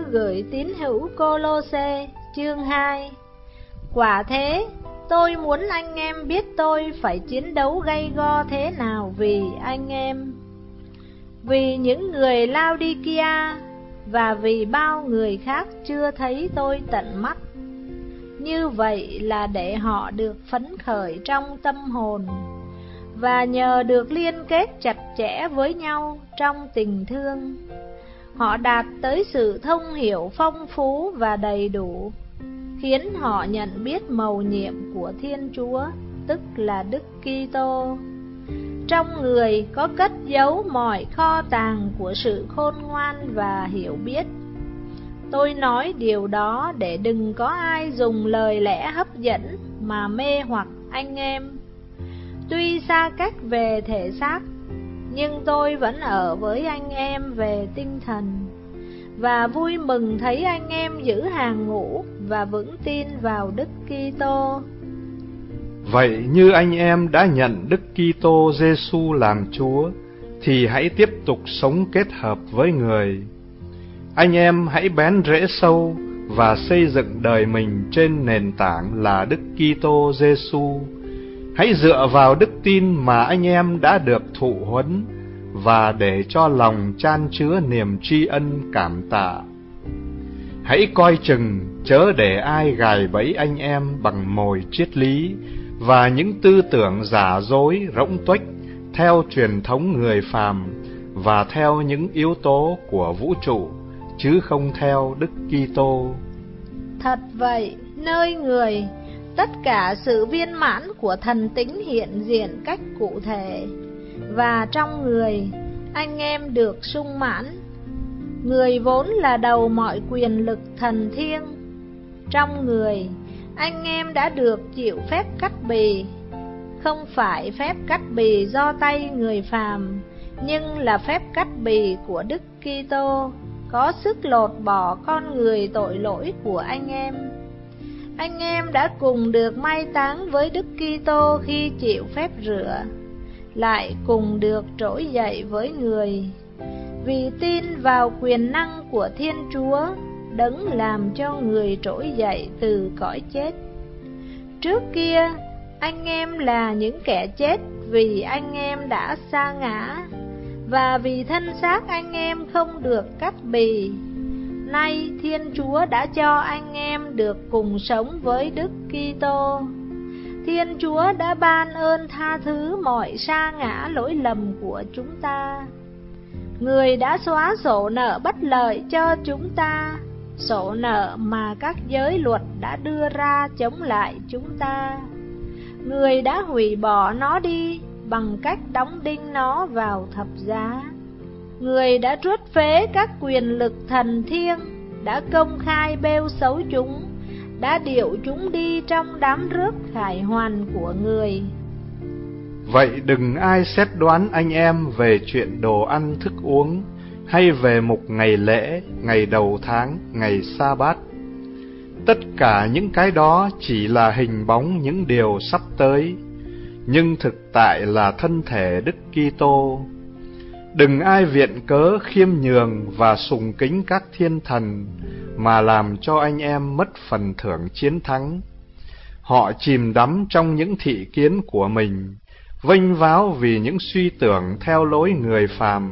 thư gửi tín hữu Cô-lô-sê chương 2. Quả thế, tôi muốn anh em biết tôi phải chiến đấu gay go thế nào vì anh em, vì những người Lao-đi-kia và vì bao người khác chưa thấy tôi tận mắt. Như vậy là để họ được phấn khởi trong tâm hồn, và nhờ được liên kết chặt chẽ với nhau trong tình thương, họ đạt tới sự thông hiểu phong phú và đầy đủ, khiến họ nhận biết mầu nhiệm của Thiên Chúa, tức là Đức Kitô. Trong người có cất giấu mọi kho tàng của sự khôn ngoan và hiểu biết. Tôi nói điều đó để đừng có ai dùng lời lẽ hấp dẫn mà mê hoặc anh em. Tuy xa cách về thể xác, nhưng tôi vẫn ở với anh em về tinh thần, và vui mừng thấy anh em giữ hàng ngũ và vững tin vào Đức Kitô. Vậy như anh em đã nhận Đức Kitô Giêsu làm Chúa, thì hãy tiếp tục sống kết hợp với người. Anh em hãy bén rễ sâu và xây dựng đời mình trên nền tảng là Đức Kitô Giêsu. Hãy dựa vào đức tin mà anh em đã được thụ huấn, và để cho lòng chan chứa niềm tri ân cảm tạ. Hãy coi chừng chớ để ai gài bẫy anh em bằng mồi triết lý và những tư tưởng giả dối rỗng tuếch theo truyền thống người phàm và theo những yếu tố của vũ trụ, chứ không theo Đức Kitô. Thật vậy, nơi người, tất cả sự viên mãn của thần tính hiện diện cách cụ thể, và trong người, anh em được sung mãn. Người vốn là đầu mọi quyền lực thần thiêng. Trong người, anh em đã được chịu phép cắt bì, không phải phép cắt bì do tay người phàm, nhưng là phép cắt bì của Đức Kitô, có sức lột bỏ con người tội lỗi của anh em. Anh em đã cùng được mai táng với Đức Kitô khi chịu phép rửa, lại cùng được trỗi dậy với người, vì tin vào quyền năng của Thiên Chúa, đấng làm cho người trỗi dậy từ cõi chết. Trước kia, anh em là những kẻ chết vì anh em đã sa ngã, và vì thân xác anh em không được cắt bì. Nay Thiên Chúa đã cho anh em được cùng sống với Đức Kitô. Thiên Chúa đã ban ơn tha thứ mọi sa ngã lỗi lầm của chúng ta. Người đã xóa sổ nợ bất lợi cho chúng ta, sổ nợ mà các giới luật đã đưa ra chống lại chúng ta. Người đã hủy bỏ nó đi bằng cách đóng đinh nó vào thập giá. Người đã truất phế các quyền lực thần thiêng, đã công khai bêu xấu chúng, đã điệu chúng đi trong đám rước khải hoàn của người. Vậy đừng ai xét đoán anh em về chuyện đồ ăn thức uống, hay về mục ngày lễ, ngày đầu tháng, ngày sa bát. Tất cả những cái đó chỉ là hình bóng những điều sắp tới, nhưng thực tại là thân thể Đức Kitô. Đừng ai viện cớ khiêm nhường và sùng kính các thiên thần mà làm cho anh em mất phần thưởng chiến thắng. Họ chìm đắm trong những thị kiến của mình, vênh váo vì những suy tưởng theo lối người phàm.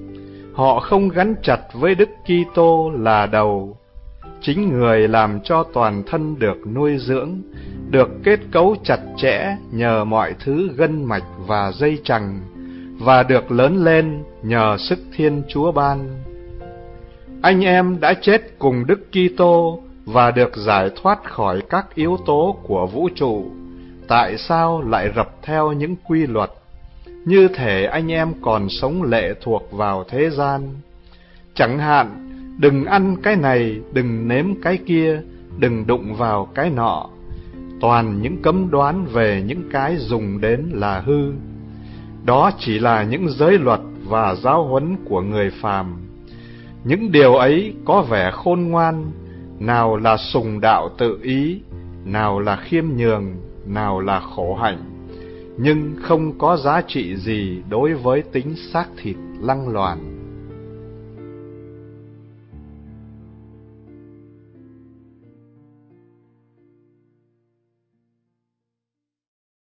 Họ không gắn chặt với Đức Kitô là đầu. Chính người làm cho toàn thân được nuôi dưỡng, được kết cấu chặt chẽ nhờ mọi thứ gân mạch và dây chằng, và được lớn lên nhờ sức Thiên Chúa ban. Anh em đã chết cùng Đức Kitô và được giải thoát khỏi các yếu tố của vũ trụ. Tại sao lại rập theo những quy luật? Như thể anh em còn sống lệ thuộc vào thế gian. Chẳng hạn, đừng ăn cái này, đừng nếm cái kia, đừng đụng vào cái nọ. Toàn những cấm đoán về những cái dùng đến là hư. Đó chỉ là những giới luật và giáo huấn của người phàm. Những điều ấy có vẻ khôn ngoan, nào là sùng đạo tự ý, nào là khiêm nhường, nào là khổ hạnh, nhưng không có giá trị gì đối với tính xác thịt lăng loàn.